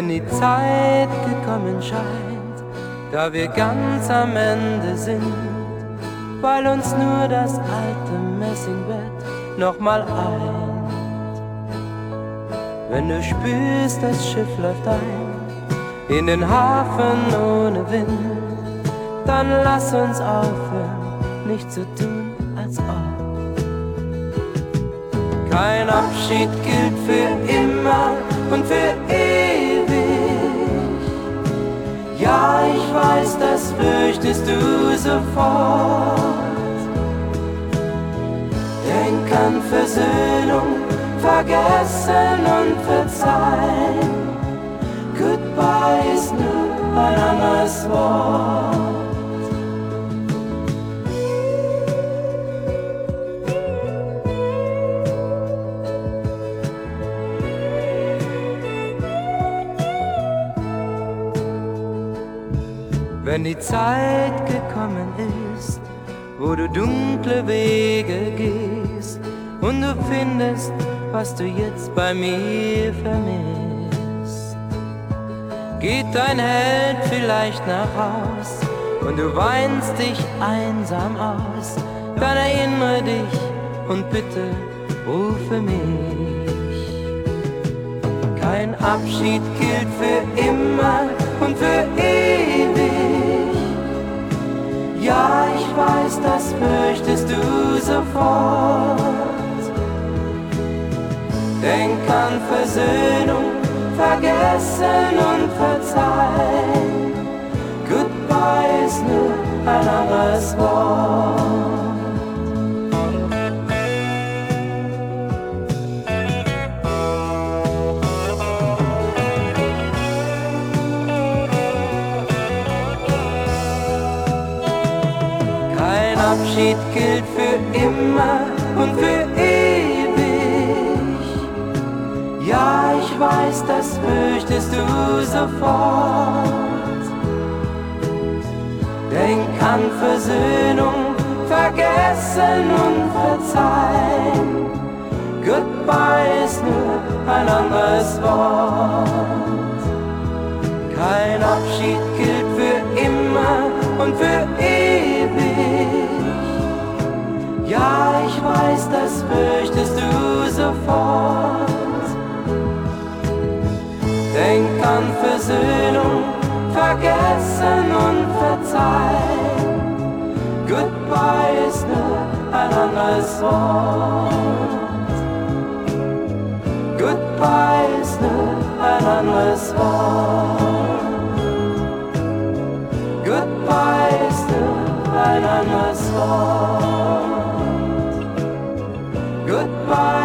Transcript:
Wenn die Zeit gekommen scheint, da wir ganz am Ende sind, weil uns nur das alte Messingbett nochmal eint. Wenn du spürst, das Schiff läuft ein in den Hafen ohne Wind, dann lass uns aufhören, nicht zu tun, als ob. Kein Abschied gilt für immer und für ewig. Ja, ich weiß, das fürchtest du sofort. Denk an Versöhnung, vergessen und verzeihen. Goodbye ist nur ein anderes Wort. Wenn die Zeit gekommen ist, wo du dunkle Wege gehst und du findest, was du jetzt bei mir vermisst, geht dein Held vielleicht nach Haus und du weinst dich einsam aus, dann erinnere dich und bitte rufe mich. Kein Abschied gilt für immer und für ewig. Ja, ich weiß, das fürchtest du sofort. Denk an Versöhnung, vergessen und verzeihen. Goodbye ist nur ein anderes Wort. Abschied gilt für immer und für ewig. Ja, ich weiß, das fürchtest du sofort. Denk an Versöhnung, vergessen und verzeihen. Goodbye ist nur ein anderes Wort. Kein Abschied gilt für immer und für ewig. Ja, ich weiß, das fürchtest du sofort. Denk an Versöhnung, vergessen und verzeihen. Goodbye ist nur ein anderes Wort. Goodbye ist nur ein anderes Wort. Goodbye ist nur ein anderes Wort. Goodbye.